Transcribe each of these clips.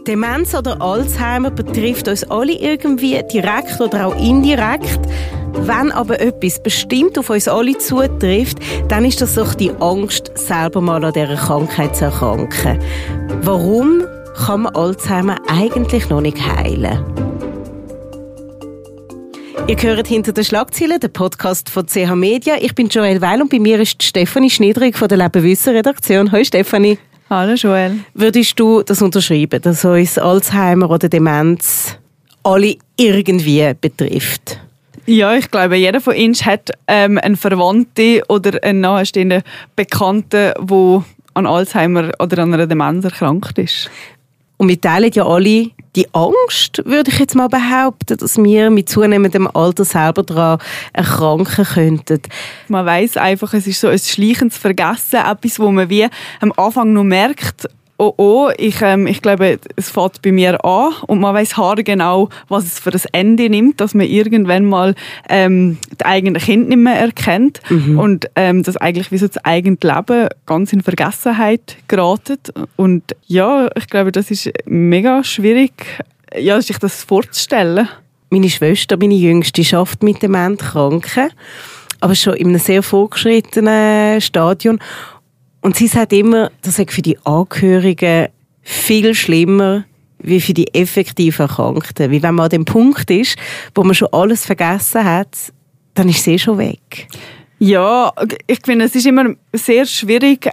Demenz oder Alzheimer betrifft uns alle irgendwie, direkt oder auch indirekt. Wenn aber etwas bestimmt auf uns alle zutrifft, dann ist das doch die Angst, selber mal an dieser Krankheit zu erkranken. Warum kann man Alzheimer eigentlich noch nicht heilen? Ihr hört «Hinter den Schlagzeilen», den Podcast von CH Media. Ich bin Joelle Weil und bei mir ist Stefanie Schniedrig von der Lebewisse-Redaktion. Hallo Stefanie. Hallo Joelle. Würdest du das unterschreiben, dass uns Alzheimer oder Demenz alle irgendwie betrifft? Ja, ich glaube, jeder von uns hat einen Verwandten oder einen nahestehenden Bekannten, der an Alzheimer oder an einer Demenz erkrankt ist. Und wir teilen ja alle die Angst, würde ich jetzt mal behaupten, dass wir mit zunehmendem Alter selber daran erkranken könnten. Man weiss einfach, es ist so ein schleichendes Vergessen, etwas, wo man wie am Anfang noch merkt, ich glaube, es fängt bei mir an und man weiss haargenau, was es für ein Ende nimmt, dass man irgendwann mal das eigene Kind nicht mehr erkennt und dass eigentlich wie so das eigene Leben ganz in Vergessenheit geraten. Und ja, ich glaube, das ist mega schwierig, ja, sich das vorzustellen. Meine Schwester, meine Jüngste, schafft mit Demenzkranken, aber schon in einem sehr fortgeschrittenen Stadium. Und sie sagt immer, das sei für die Angehörigen viel schlimmer wie für die effektiv Erkrankten. Wie wenn man an dem Punkt ist, wo man schon alles vergessen hat, dann ist sie schon weg. Ja, ich finde, es ist immer sehr schwierig,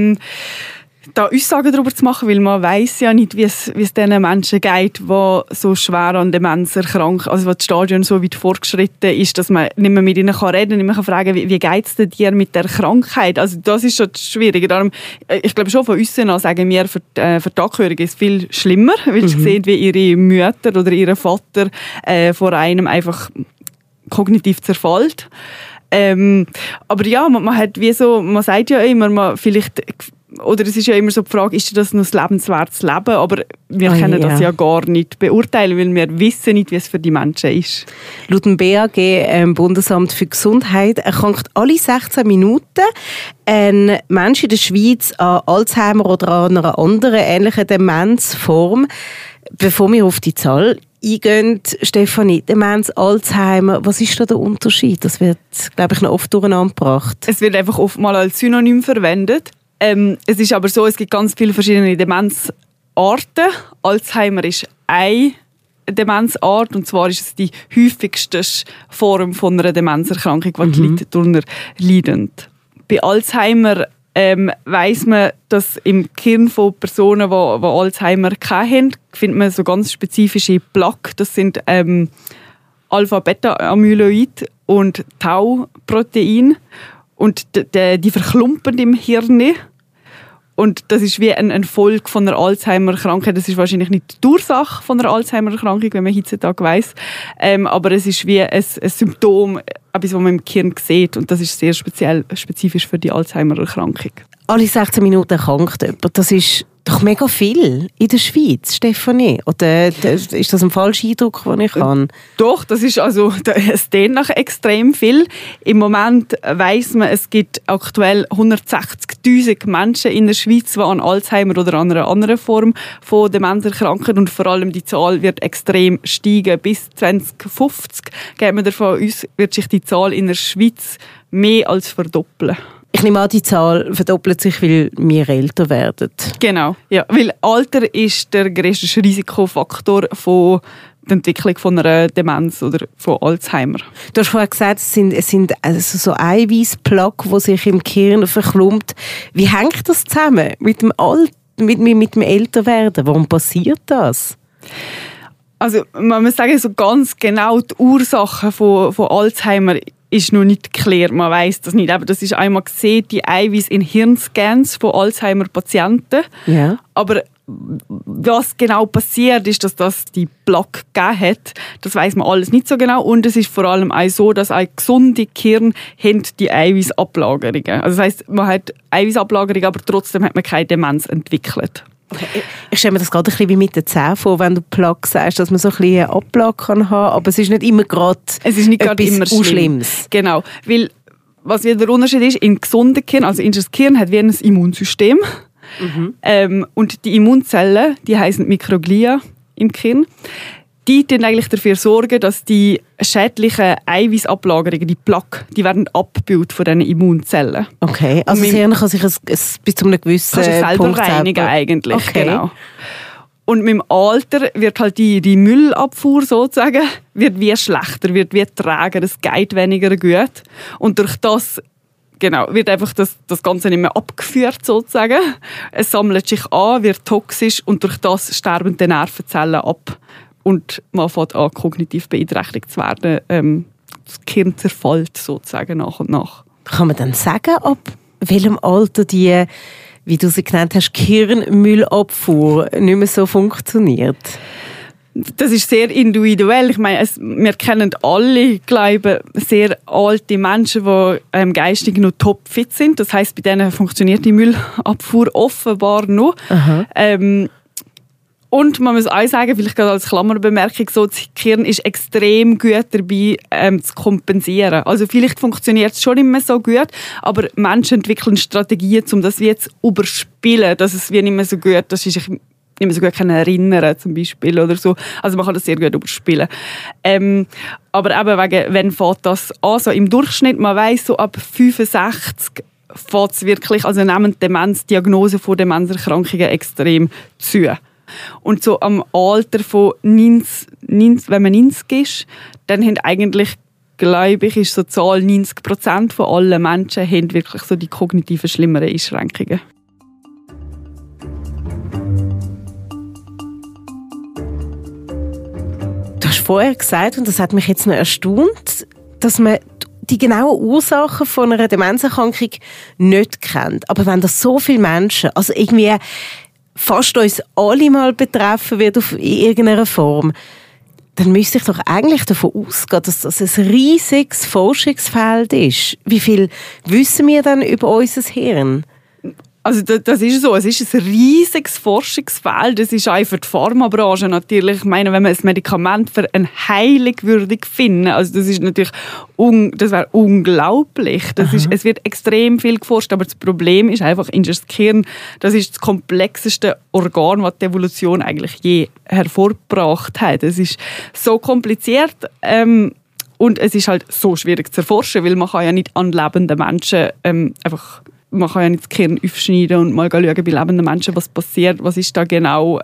da Aussagen darüber zu machen, weil man weiss ja nicht, wie es diesen Menschen geht, die so schwer an Demenz erkranken, also wo das Stadion so weit fortgeschritten ist, dass man nicht mehr mit ihnen reden kann, nicht mehr fragen kann, wie geht es dir mit der Krankheit? Also das ist schon das Schwierige. Darum, ich glaube schon von uns an sagen wir, für die Angehörigen ist es viel schlimmer, weil sie sehen, wie ihre Mütter oder ihr Vater vor einem einfach kognitiv zerfällt. Aber ja, man hat wie so, man sagt ja immer, oder es ist ja immer so die Frage, ist das noch das lebenswertes Leben? Aber wir können das ja gar nicht beurteilen, weil wir wissen nicht, wie es für die Menschen ist. Laut dem BAG, Bundesamt für Gesundheit, erkrankt alle 16 Minuten ein Mensch in der Schweiz an Alzheimer oder an einer anderen ähnlichen Demenzform. Bevor wir auf die Zahl eingehen, Stefanie, Demenz, Alzheimer, was ist da der Unterschied? Das wird, glaube ich, noch oft durcheinander gebracht. Es wird einfach oftmals als Synonym verwendet. Es ist aber so, es gibt ganz viele verschiedene Demenzarten. Alzheimer ist eine Demenzart, und zwar ist es die häufigste Form von einer Demenzerkrankung, die die Leute darunter leiden. Bei Alzheimer weiss man, dass im Gehirn von Personen, die Alzheimer haben, findet man so ganz spezifische Plaque. Das sind Alpha-Beta-Amyloid und Tau-Protein. Und die verklumpen im Hirn. Und das ist wie eine Folge von einer Alzheimer-Krankheit. Das ist wahrscheinlich nicht die Ursache von einer Alzheimer-Krankung, wie man heutzutage weiss. Aber es ist wie ein Symptom, etwas, was man im Gehirn sieht. Und das ist sehr spezifisch für die Alzheimer-Erkrankung. Alle 16 Minuten erkrankt jemand. Das ist doch mega viel in der Schweiz, Stefanie. Oder ist das ein falscher Eindruck, den ich habe? Doch, es nach extrem viel. Im Moment weiss man, es gibt aktuell 160'000 Menschen in der Schweiz, die an Alzheimer oder an einer anderen Form von Demenz erkranken. Und vor allem die Zahl wird extrem steigen. Bis 2050 geht man davon aus, wird sich die Zahl in der Schweiz mehr als verdoppeln. Ich nehme an, die Zahl verdoppelt sich, weil wir älter werden. Genau, ja, weil Alter ist der grösste Risikofaktor von der Entwicklung von einer Demenz oder von Alzheimer. Du hast vorhin gesagt, es sind also so Eiweißplaque, die sich im Gehirn verklumpt. Wie hängt das zusammen mit dem Älterwerden? Warum passiert das? Also man muss sagen, so ganz genau die Ursache von Alzheimer ist noch nicht geklärt. Man weiss das nicht. Aber das ist einmal gesehen, die Eiweiß in Hirnscans von Alzheimer-Patienten. Ja. Aber was genau passiert ist, dass das die Plaque gegeben hat, das weiss man alles nicht so genau. Und es ist vor allem auch so, dass ein gesunde Gehirn die Eiweißablagerungen. Also das heisst, man hat Eiweißablagerungen, aber trotzdem hat man keine Demenz entwickelt. Okay. Ich stelle mir das gerade ein bisschen wie mit den Zähnen vor, wenn du Plaque sagst, dass man so ein bisschen eine Ablage haben kann, aber es ist nicht immer gerade etwas Schlimmes. Genau, weil was wieder der Unterschied ist, in gesunden Gehirn, also in das Gehirn hat wie ein Immunsystem Und die Immunzellen, die heißen Mikroglia im Gehirn, die eigentlich dafür sorgen, dass die schädlichen Eiweißablagerungen, die Plaque, die werden abgebaut von diesen Immunzellen. Okay, also das Hirn kann sich bis zu einem gewissen Punkt reinigen eigentlich, okay. Genau. Und mit dem Alter wird halt die Müllabfuhr sozusagen wird wie schlechter, wird wie träger, es geht weniger gut. Und durch das wird einfach das Ganze nicht mehr abgeführt sozusagen. Es sammelt sich an, wird toxisch und durch das sterben die Nervenzellen ab. Und man fängt an, kognitiv beeinträchtigt zu werden. Das Gehirn zerfällt sozusagen nach und nach. Kann man dann sagen, ab welchem Alter die, wie du sie genannt hast, Gehirnmüllabfuhr nicht mehr so funktioniert? Das ist sehr individuell. Ich meine, wir kennen alle, glaube ich, sehr alte Menschen, die geistig noch topfit sind. Das heisst, bei denen funktioniert die Müllabfuhr offenbar noch. Und man muss auch sagen, vielleicht gerade als Klammerbemerkung, so, das Gehirn ist extrem gut dabei, zu kompensieren. Also vielleicht funktioniert es schon nicht mehr so gut, aber Menschen entwickeln Strategien, um das wie jetzt überspielen, dass es wie nicht mehr so gut, dass sie sich nicht mehr so gut erinnern zum Beispiel oder so. Also man kann das sehr gut überspielen. Aber eben wegen, wenn fängt das an, so im Durchschnitt, man weiss, so ab 65 fängt es wirklich, also nehmen Demenzdiagnosen von Demenzerkrankungen extrem zu. Und so am Alter von 90, wenn man 90 ist, dann haben eigentlich, glaube ich, ist so die Zahl 90% von allen Menschen haben wirklich so die kognitiven schlimmeren Einschränkungen. Du hast vorher gesagt, und das hat mich jetzt noch erstaunt, dass man die genauen Ursachen von einer Demenzerkrankung nicht kennt. Aber wenn das so viele Menschen, also irgendwie fast uns alle mal betreffen wird in irgendeiner Form, dann müsste ich doch eigentlich davon ausgehen, dass das ein riesiges Forschungsfeld ist. Wie viel wissen wir dann über unser Hirn? Also das ist so, es ist ein riesiges Forschungsfeld, das ist auch für die Pharmabranche natürlich, ich meine, wenn man ein Medikament für eine Heilung würde finden, also das ist natürlich, das wäre unglaublich, es wird extrem viel geforscht, aber das Problem ist einfach, das Gehirn, das ist das komplexeste Organ, das die Evolution eigentlich je hervorgebracht hat. Es ist so kompliziert, und es ist halt so schwierig zu erforschen, weil man kann ja nicht an lebenden Menschen man kann ja nicht das Gehirn aufschneiden und mal schauen bei lebenden Menschen, was passiert, was ist da genau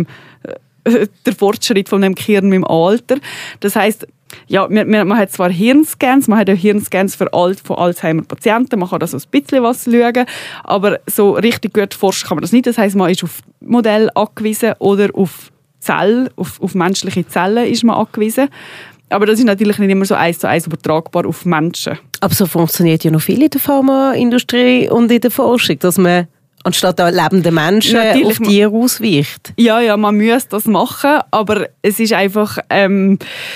der Fortschritt von dem Gehirn im Alter. Das heisst, ja, man hat zwar Hirnscans, man hat ja Hirnscans von Alzheimer-Patienten, man kann da so ein bisschen was schauen, aber so richtig gut forschen kann man das nicht. Das heisst, man ist auf Modell angewiesen oder auf menschliche Zellen ist man angewiesen. Aber das ist natürlich nicht immer so 1:1 übertragbar auf Menschen. Aber so funktioniert ja noch viel in der Pharmaindustrie und in der Forschung, dass man anstatt an lebenden Menschen auf Tiere ausweicht. Ja, man muss das machen, aber es ist einfach, wenn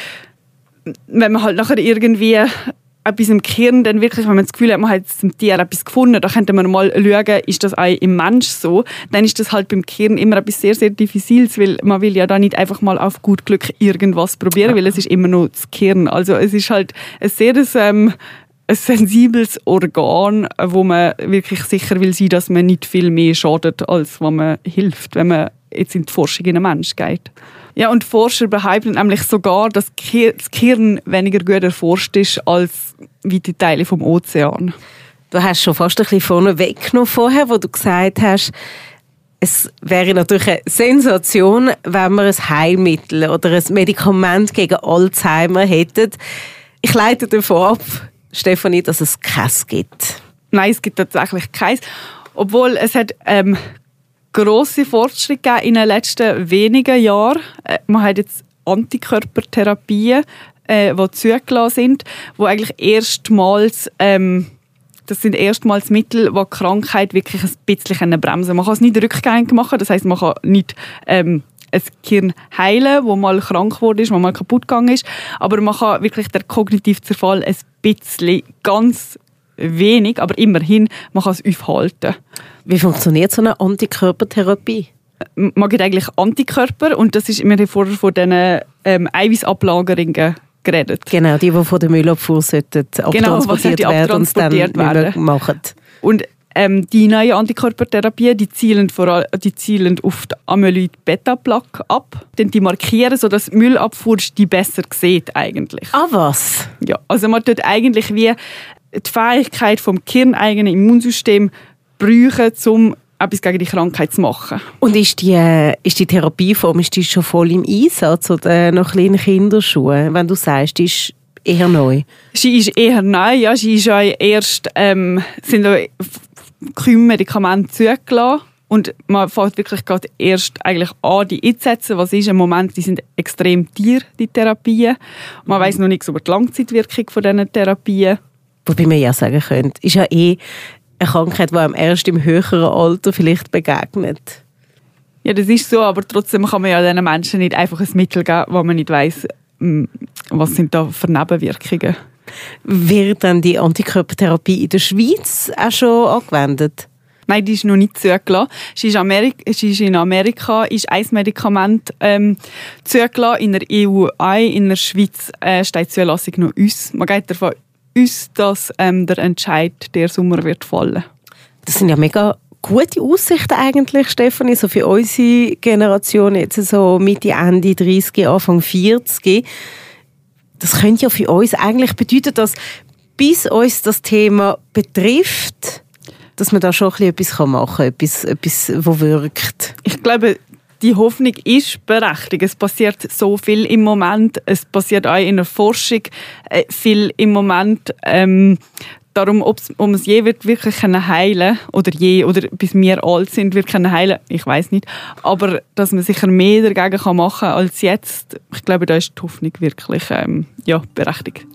man halt nachher irgendwie etwas im Gehirn, dann wirklich, wenn man das Gefühl hat, man hat im Tier etwas gefunden, da könnte man mal schauen, ist das auch im Mensch so, dann ist das halt beim Gehirn immer etwas sehr, sehr Diffiziles, weil man will ja da nicht einfach mal auf gut Glück irgendwas probieren, weil es ist immer noch das Gehirn. Also es ist halt ein sehr ein sensibles Organ, wo man wirklich sicher will sein, dass man nicht viel mehr schadet, als was man hilft, wenn man jetzt in die Forschung in einen Menschen geht. Ja, und Forscher behaupten nämlich sogar, dass das Gehirn weniger gut erforscht ist als weite Teile vom Ozean. Du hast schon fast ein bisschen vorne weggenommen vorher, wo du gesagt hast, es wäre natürlich eine Sensation, wenn wir ein Heilmittel oder ein Medikament gegen Alzheimer hätten. Ich leite davon ab, Stefanie, dass es keins gibt. Nein, es gibt tatsächlich keins. Obwohl es hat grosse Fortschritte gegeben in den letzten wenigen Jahren. Man hat jetzt Antikörpertherapien, die zugelassen sind, die eigentlich erstmals das sind erstmals Mittel, die die Krankheit wirklich ein bisschen bremsen können. Man kann es nicht rückgängig machen, das heisst, man kann nicht ein Gehirn heilen, das mal krank wurde, das mal kaputt gegangen ist, aber man kann wirklich den kognitiven Zerfall ein bisschen, ganz wenig, aber immerhin, man kann es aufhalten. Wie funktioniert so eine Antikörpertherapie? Man gibt eigentlich Antikörper und das ist, wir haben vorher von diesen Eiweißablagerungen geredet. Genau, die von der Müllabfuhr abtransportiert werden und dann nicht mehr machen. Und die neuen Antikörpertherapien, die zielen auf die Amyloid-Beta-Plaque ab. Denn die markieren, sodass die Müllabfuhr die besser sieht eigentlich. Ah, was? Ja, also man tut eigentlich wie die Fähigkeit vom Gehirn-eigenen Immunsystem brauchen, um etwas gegen die Krankheit zu machen. Und ist die Therapieform schon voll im Einsatz oder noch kleine Kinderschuhe? Wenn du sagst, die ist eher neu. Sie ist eher neu, ja. Sie ist ja erst sind Medikamente zugelassen. Und man fängt wirklich gerade erst eigentlich an, die einzusetzen. Was ist im Moment, die sind extrem teuer, die Therapien. Man weiss noch nichts über die Langzeitwirkung von diesen Therapien. Wobei man ja sagen könnte, ist ja eine Krankheit, die einem erst im höheren Alter vielleicht begegnet. Ja, das ist so, aber trotzdem kann man ja diesen Menschen nicht einfach ein Mittel geben, wo man nicht weiss, was sind da für Nebenwirkungen. Wird dann die Antikörpertherapie in der Schweiz auch schon angewendet? Nein, die ist noch nicht zugelassen. Sie ist in Amerika ist ein Medikament zugelassen, in der EU ein, in der Schweiz steht die Zulassung noch uns. Man geht davon aus, dass der Entscheid der Sommer wird fallen. Das sind ja mega gute Aussichten eigentlich, Stefanie, so für unsere Generation, jetzt so Mitte, Ende 30, Anfang 40. Das könnte ja für uns eigentlich bedeuten, dass bis uns das Thema betrifft, dass man da schon etwas machen kann, etwas, das wirkt. Ich glaube, die Hoffnung ist berechtigt. Es passiert so viel im Moment. Es passiert auch in der Forschung viel im Moment. Darum, um es je wird wirklich heilen oder bis wir alt sind, wird heilen, ich weiß nicht. Aber dass man sicher mehr dagegen machen kann als jetzt, ich glaube, da ist die Hoffnung wirklich berechtigt.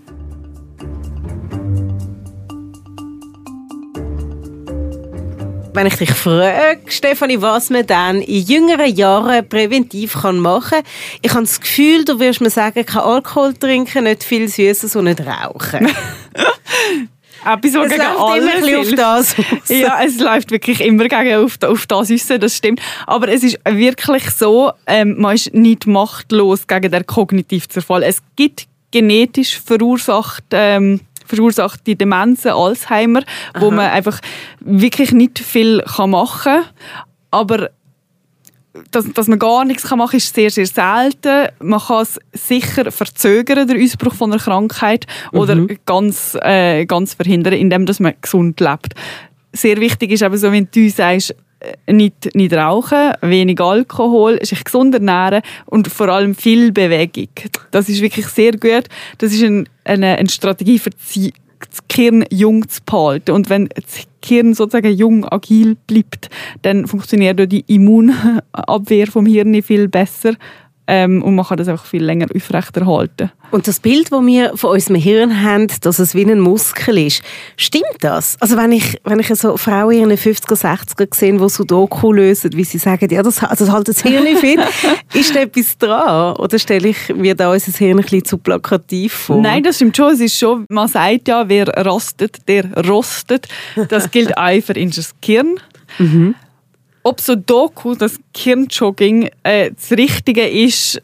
Wenn ich dich frage, Stefanie, was man dann in jüngeren Jahren präventiv machen kann, ich habe das Gefühl, du wirst mir sagen, kein Alkohol trinken, nicht viel Süßes und nicht rauchen. Es läuft immer ein bisschen auf das raus. Ja, es läuft wirklich immer auf das raus, das stimmt. Aber es ist wirklich so, man ist nicht machtlos gegen den Kognitivzerfall. Es gibt genetisch verursachte Demenzen, Alzheimer, wo man einfach wirklich nicht viel machen kann. Aber dass man gar nichts machen kann, ist sehr, sehr selten. Man kann es sicher verzögern, den Ausbruch von einer Krankheit, oder ganz verhindern, indem man gesund lebt. Sehr wichtig ist aber so, wenn du sagst, nicht rauchen, wenig Alkohol, sich gesund ernähren und vor allem viel Bewegung. Das ist wirklich sehr gut. Das ist eine Strategie für das Gehirn jung zu behalten. Und wenn das Gehirn sozusagen jung, agil bleibt, dann funktioniert die Immunabwehr vom Hirn viel besser. Und man kann das einfach viel länger aufrechterhalten. Und das Bild, das wir von unserem Hirn haben, dass es wie ein Muskel ist, stimmt das? Also wenn ich so Frauen in den 50er, 60er sehe, die Sudoku lösen, wie sie sagen, ja, das halt das Hirn fit, ist da etwas dran? Oder stelle ich mir da unser Hirn ein bisschen zu plakativ vor? Nein, das stimmt schon. Es ist schon, man sagt ja, wer rastet, der rostet. Das gilt auch für unser Gehirn. Ob Sudoku, das Gehirnjogging, das Richtige ist,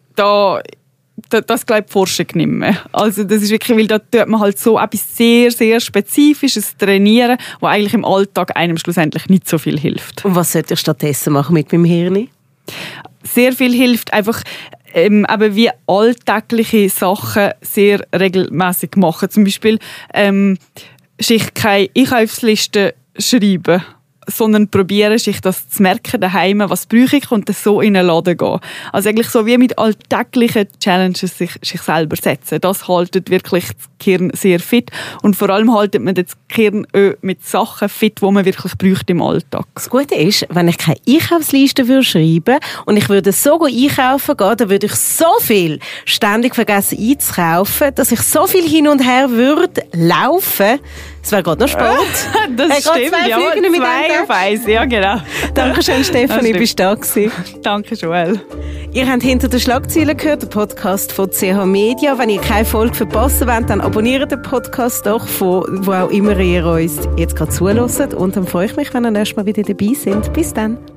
das glaubt die Forschung nicht mehr. Also das ist wirklich, weil da tut man halt so etwas sehr, sehr Spezifisches trainieren, was eigentlich im Alltag einem schlussendlich nicht so viel hilft. Und was sollte ich stattdessen machen mit meinem Hirn? Sehr viel hilft einfach, aber wie alltägliche Sachen sehr regelmäßig machen. Zum Beispiel sich keine Einkaufsliste schreiben, sondern probieren, sich das zu merken daheim, was brauche ich, und das so in einen Laden gehen. Also eigentlich so wie mit alltäglichen Challenges sich selber setzen. Das haltet wirklich das Gehirn sehr fit, und vor allem haltet man das Gehirn mit Sachen fit, die man wirklich braucht im Alltag. Das Gute ist, wenn ich keine Einkaufsliste schreiben würde und ich würde so einkaufen gehen, dann würde ich so viel ständig vergessen einzukaufen, dass ich so viel hin und her würde laufen. Es wäre gerade noch Sport. Das stimmt, ja. 2 auf 1, ja genau. Dankeschön, Stefanie, bist du da gewesen. Danke, Joel. Ihr habt «Hinter den Schlagzeilen» gehört, der Podcast von CH Media. Wenn ihr keine Folge verpassen wollt, dann abonniert den Podcast doch, wo auch immer ihr uns jetzt gerade zuhört. Und dann freue ich mich, wenn ihr nächstes Mal wieder dabei seid. Bis dann.